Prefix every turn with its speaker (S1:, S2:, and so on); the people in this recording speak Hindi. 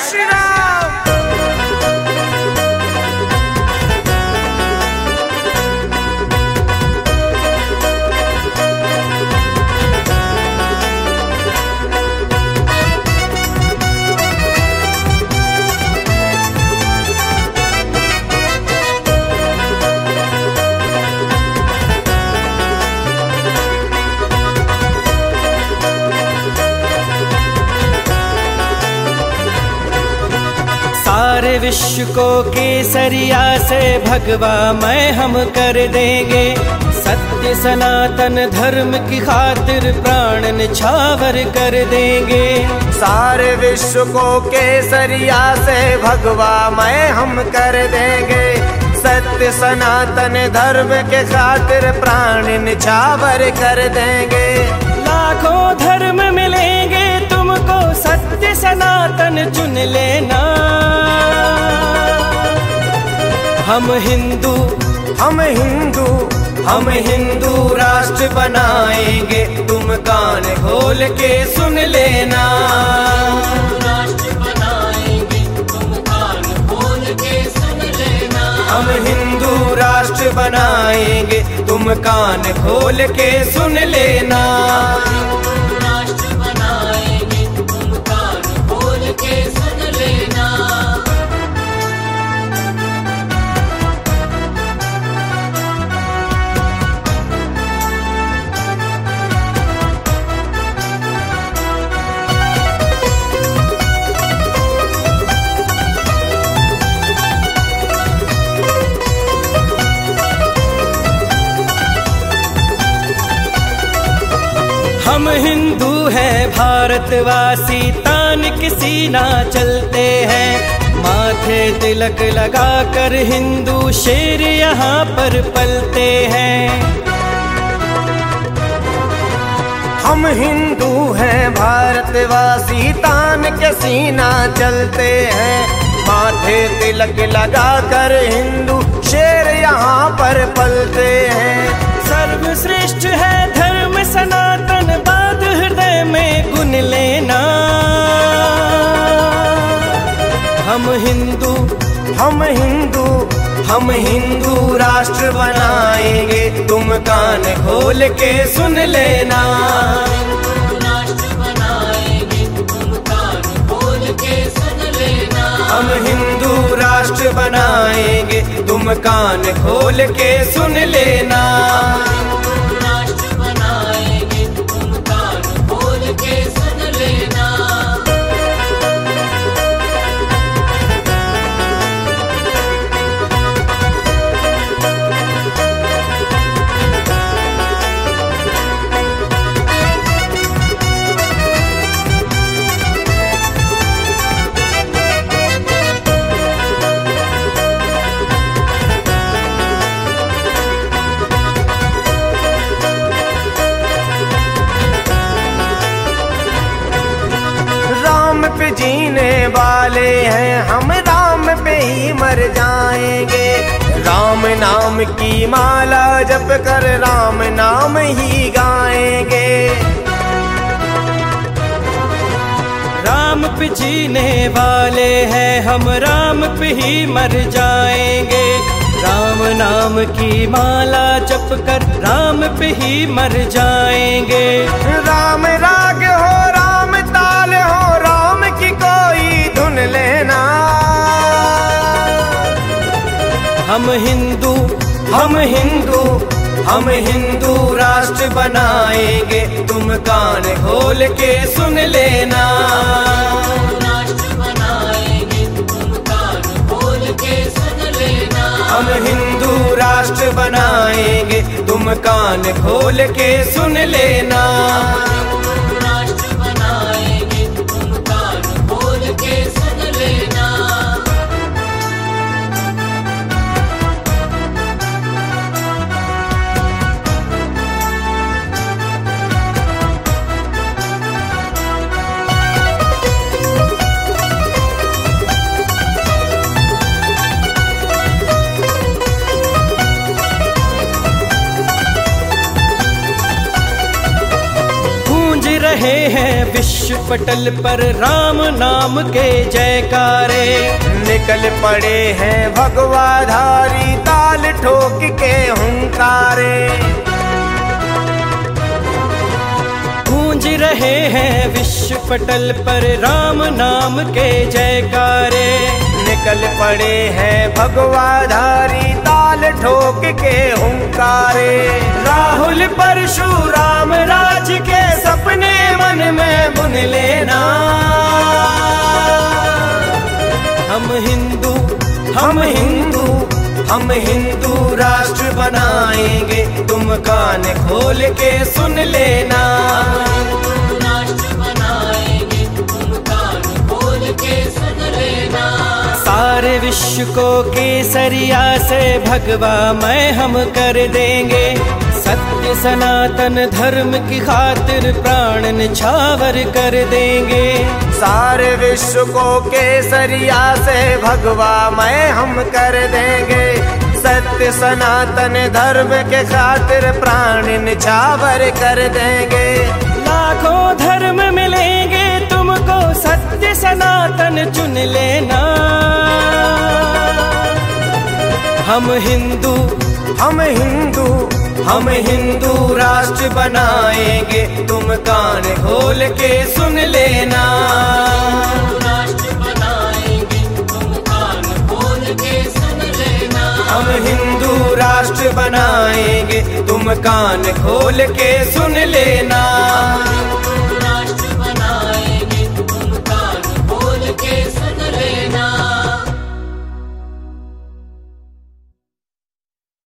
S1: श्री राम।
S2: सारे विश्व को केसरिया से भगवा मैं हम कर देंगे। सत्य सनातन धर्म की खातिर प्राण निछावर कर देंगे।
S1: सारे विश्व को केसरिया से भगवा मैं हम कर देंगे। सत्य सनातन धर्म के खातिर प्राण निछावर कर देंगे।
S2: लाखों धर्म मिलेंगे तुमको, सत्य सनातन चुन लेना। हम हिंदू राष्ट्र बनाएंगे, तुम कान खोल के सुन लेना।
S3: राष्ट्र बनाएंगे, तुम कान खोल के सुन लेना।
S2: हम हिंदू राष्ट्र बनाएंगे, तुम कान खोल के सुन लेना।
S3: राष्ट्र बनाएंगे, तुम कान खोल के सुन लेना।
S2: हम हिंदू हैं भारतवासी, तान किसी ना चलते हैं। माथे तिलक लगाकर हिंदू शेर यहाँ पर पलते हैं।
S1: हम हिंदू हैं भारतवासी, तान के सीना चलते हैं। माथे तिलक लगाकर हिंदू शेर यहाँ पर पलते हैं।
S2: सर्वश्रेष्ठ है धर्म सनातन, बात हृदय में गुन लेना। हम हिंदू राष्ट्र बनाएंगे, तुम कान खोल के सुन लेना।
S3: राष्ट्र बनाएंगे, तुम कान खोल के सुन लेना।
S2: हम हिंदू राष्ट्र बनाएंगे, तुम कान खोल के सुन लेना।
S3: राष्ट्र बनाएंगे, तुम कान खोल के सुन लेना।
S1: पे जीने वाले हैं हम, राम पे ही मर जाएंगे। राम नाम की माला जप कर राम नाम ही गाएंगे।
S2: राम पे जीने वाले हैं हम, राम पे ही मर जाएंगे। राम नाम की माला जप कर राम पे ही मर जाएंगे।
S1: राम राग हो, राम ताल हो, राम की कोई धुन लेना। हम हिंदू राष्ट्र बनाएंगे, तुम कान खोल के सुन लेना।
S3: राष्ट्र बनाएंगे, तुम कान खोल के सुन लेना।
S2: हम हिंदू राष्ट्र बनाएंगे, तुम कान खोल के सुन लेना।
S3: राष्ट्र बनाएंगे, तुम कान खोल के सुन लेना।
S2: विश्व पटल पर राम नाम के जयकारे।
S1: निकल पड़े हैं भगवाधारी ताल ठोक के हुंकारे।
S2: गूंज रहे हैं विश्व पटल पर राम नाम के जयकारे।
S1: निकल पड़े हैं भगवाधारी ताल ठोक के हुंकारे। राहुल परशुराम राज के सपने मन में बुन लेना। हम हिंदू हम हिंदू हम हिंदू राष्ट्र बनाएंगे, तुम कान खोल के सुन लेना।
S3: राष्ट्र बनाएंगे, तुम कान खोल के सुन लेना।
S2: सारे विश्व को केसरिया से भगवा मैं हम कर देंगे। सत्य सनातन धर्म की खातिर प्राण निछावर कर देंगे।
S1: सारे विश्व को केसरिया से भगवा मैं हम कर देंगे। सत्य सनातन धर्म के खातिर प्राण निछावर कर देंगे।
S2: लाखों धर्म मिलेंगे तुमको, सत्य सनातन चुन लेना। हम हिंदू हम हिंदू हम हिंदू राष्ट्र बनाएंगे, तुम कान खोल के सुन लेना।
S3: राष्ट्र बनाएंगे, तुम कान खोल के सुन लेना।
S1: हम हिंदू राष्ट्र बनाएंगे, तुम कान खोल के सुन लेना।